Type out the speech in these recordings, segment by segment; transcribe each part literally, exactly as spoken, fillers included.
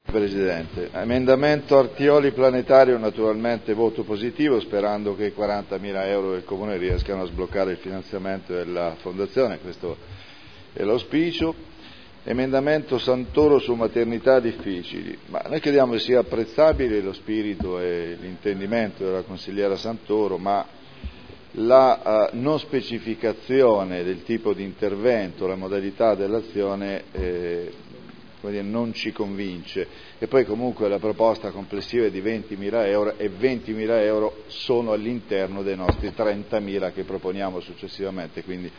Presidente, emendamento Artioli Planetario, naturalmente voto positivo, sperando che i quarantamila euro del Comune riescano a sbloccare il finanziamento della Fondazione, questo è l'auspicio. Emendamento Santoro su maternità difficili, ma noi crediamo che sia apprezzabile lo spirito e l'intendimento della consigliera Santoro, ma la uh, non specificazione del tipo di intervento, la modalità dell'azione eh, non ci convince, e poi comunque la proposta complessiva è di ventimila euro e ventimila euro sono all'interno dei nostri trentamila che proponiamo successivamente, quindi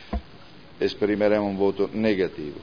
esprimeremo un voto negativo.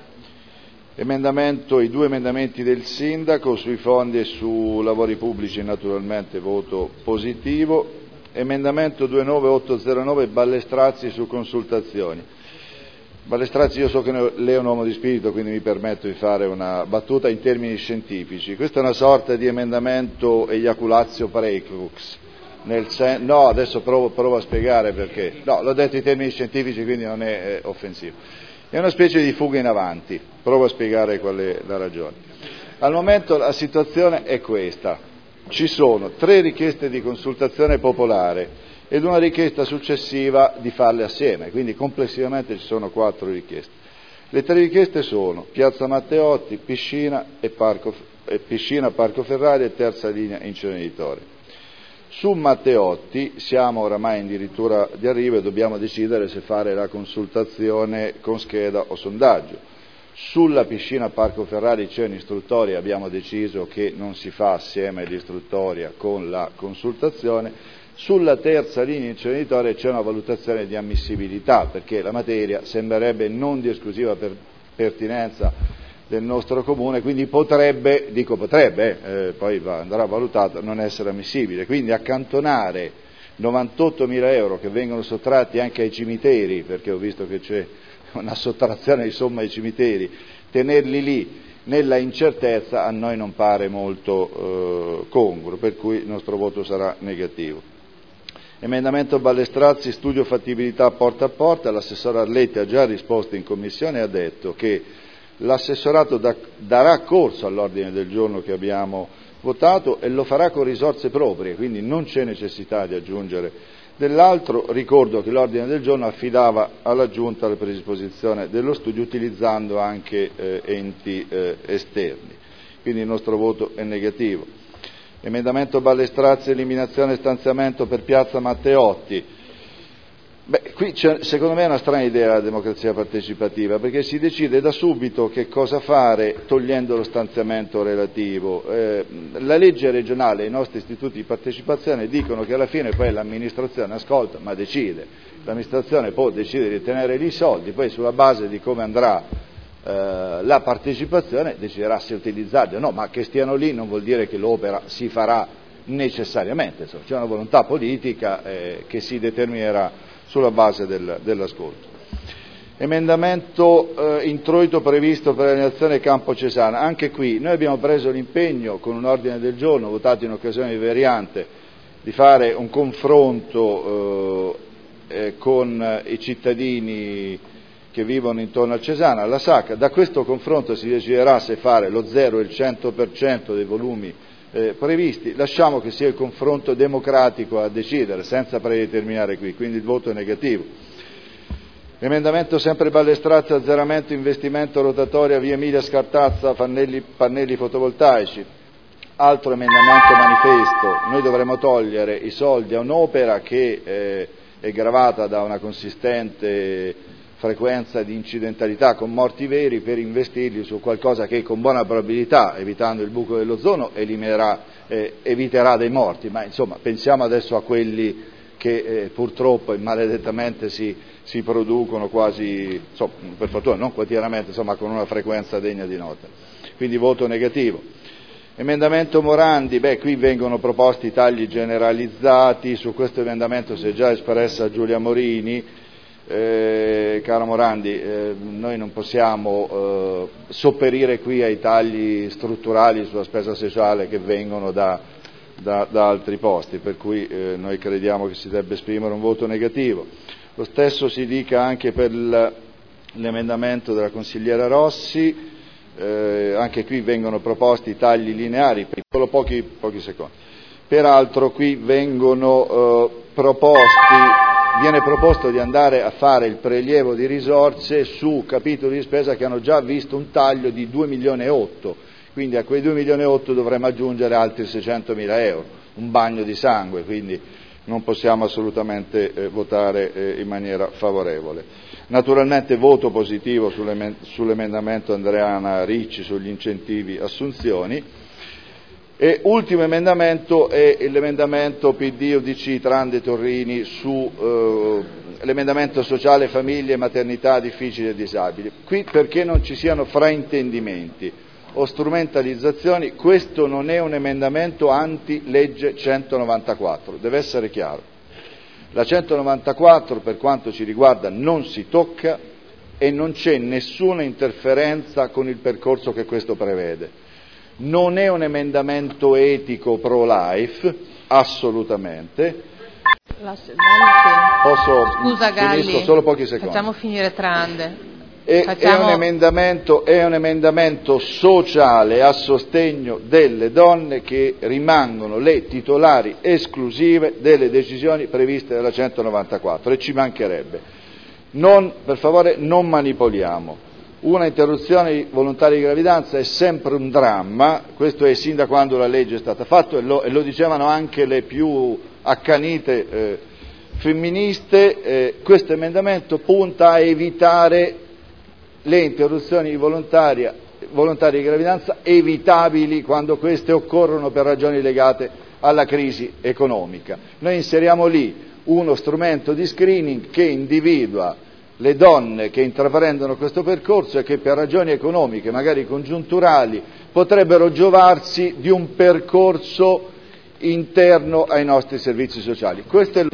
Emendamento, i due emendamenti del sindaco sui fondi e su lavori pubblici, naturalmente voto positivo. Emendamento duemilanovecentottantanove Ballestrazzi su consultazioni. Ballestrazzi, io so che lei è un uomo di spirito, quindi mi permetto di fare una battuta in termini scientifici. Questa è una sorta di emendamento eiaculatio praeclux. Nel sen- no, adesso provo, provo a spiegare perché. No, l'ho detto in termini scientifici, quindi non è eh, offensivo. È una specie di fuga in avanti. Provo a spiegare qual è la ragione. Al momento la situazione è questa. Ci sono tre richieste di consultazione popolare ed una richiesta successiva di farle assieme, quindi complessivamente ci sono quattro richieste. Le tre richieste sono Piazza Matteotti, piscina, e parco, e piscina Parco Ferrari e terza linea inceneritore. Su Matteotti siamo oramai addirittura di arrivo e dobbiamo decidere se fare la consultazione con scheda o sondaggio. Sulla piscina Parco Ferrari c'è un'istruttoria, abbiamo deciso che non si fa assieme l'istruttoria con la consultazione. Sulla terza linea inceneritore c'è una valutazione di ammissibilità, perché la materia sembrerebbe non di esclusiva per pertinenza del nostro comune, quindi potrebbe, dico potrebbe, eh, poi va, andrà valutato, non essere ammissibile. Quindi accantonare novantottomila euro che vengono sottratti anche ai cimiteri, perché ho visto che c'è una sottrazione di somma ai cimiteri, tenerli lì nella incertezza a noi non pare molto eh, congruo, per cui il nostro voto sarà negativo. Emendamento Ballestrazzi, studio fattibilità porta a porta. L'assessore Arletti ha già risposto in commissione e ha detto che l'assessorato da, darà corso all'ordine del giorno che abbiamo votato e lo farà con risorse proprie, quindi non c'è necessità di aggiungere dell'altro. Ricordo che l'ordine del giorno affidava alla Giunta la predisposizione dello studio utilizzando anche eh, enti eh, esterni, quindi il nostro voto è negativo. Emendamento Ballestrazzi, eliminazione e stanziamento per Piazza Matteotti. Beh, qui c'è, secondo me è una strana idea la democrazia partecipativa, perché si decide da subito che cosa fare togliendo lo stanziamento relativo. Eh, la legge regionale e i nostri istituti di partecipazione dicono che alla fine poi l'amministrazione ascolta ma decide. L'amministrazione può decidere di tenere lì i soldi, poi sulla base di come andrà Uh, la partecipazione deciderà se utilizzarli o no, ma che stiano lì non vuol dire che l'opera si farà necessariamente, insomma, c'è una volontà politica eh, che si determinerà sulla base del, dell'ascolto. Emendamento eh, introito previsto per l'alienazione Campo Cesana, anche qui noi abbiamo preso l'impegno con un ordine del giorno votato in occasione di variante di fare un confronto eh, eh, con i cittadini che vivono intorno a Cesana, alla Sacca. Da questo confronto si deciderà se fare lo zero e il cento per cento dei volumi eh, previsti. Lasciamo che sia il confronto democratico a decidere, senza predeterminare qui, quindi il voto è negativo. Emendamento sempre Ballestrazzi, azzeramento investimento rotatoria via Emilia Scartazza, pannelli, pannelli fotovoltaici. Altro emendamento manifesto, noi dovremo togliere i soldi a un'opera che eh, è gravata da una consistente frequenza di incidentalità con morti veri per investirli su qualcosa che con buona probabilità, evitando il buco dell'ozono, eliminerà, eh, eviterà dei morti, ma insomma pensiamo adesso a quelli che eh, purtroppo e maledettamente si, si producono quasi, insomma, per fortuna non quotidianamente, insomma con una frequenza degna di nota. Quindi voto negativo. Emendamento Morandi, beh qui vengono proposti tagli generalizzati, su questo emendamento si è già espressa Giulia Morini. Eh, caro Morandi, eh, noi non possiamo eh, sopperire qui ai tagli strutturali sulla spesa sociale che vengono da, da, da altri posti, per cui eh, noi crediamo che si debba esprimere un voto negativo. Lo stesso si dica anche per l'emendamento della consigliera Rossi. eh, anche qui vengono proposti tagli lineari, per solo pochi, pochi secondi. Peraltro qui vengono eh, proposti, viene proposto di andare a fare il prelievo di risorse su capitoli di spesa che hanno già visto un taglio di due milioni e otto, quindi a quei due milioni e otto dovremmo aggiungere altri seicentomila euro, un bagno di sangue, quindi non possiamo assolutamente eh, votare eh, in maniera favorevole. Naturalmente voto positivo sull'emendamento Andreana Ricci sugli incentivi assunzioni. E ultimo emendamento è l'emendamento P D U D C Trande Torrini su eh, l'emendamento sociale famiglie, maternità, difficili e disabili. Qui perché non ci siano fraintendimenti o strumentalizzazioni, questo non è un emendamento anti-legge centonovantaquattro, deve essere chiaro. La centonovantaquattro per quanto ci riguarda non si tocca e non c'è nessuna interferenza con il percorso che questo prevede. Non è un emendamento etico pro-life, assolutamente. La, Galli, Posso, Scusa Galli, finisco solo pochi secondi. Facciamo finire Trande. È, Facciamo... è, un emendamento, è un emendamento sociale a sostegno delle donne che rimangono le titolari esclusive delle decisioni previste dalla centonovantaquattro e ci mancherebbe. Non, per favore non manipoliamo. Una interruzione volontaria di gravidanza è sempre un dramma, questo è sin da quando la legge è stata fatta e lo, e lo dicevano anche le più accanite eh, femministe. Eh, questo emendamento punta a evitare le interruzioni volontarie, volontarie di gravidanza evitabili quando queste occorrono per ragioni legate alla crisi economica. Noi inseriamo lì uno strumento di screening che individua le donne che intraprendono questo percorso e che per ragioni economiche, magari congiunturali, potrebbero giovarsi di un percorso interno ai nostri servizi sociali. Questo è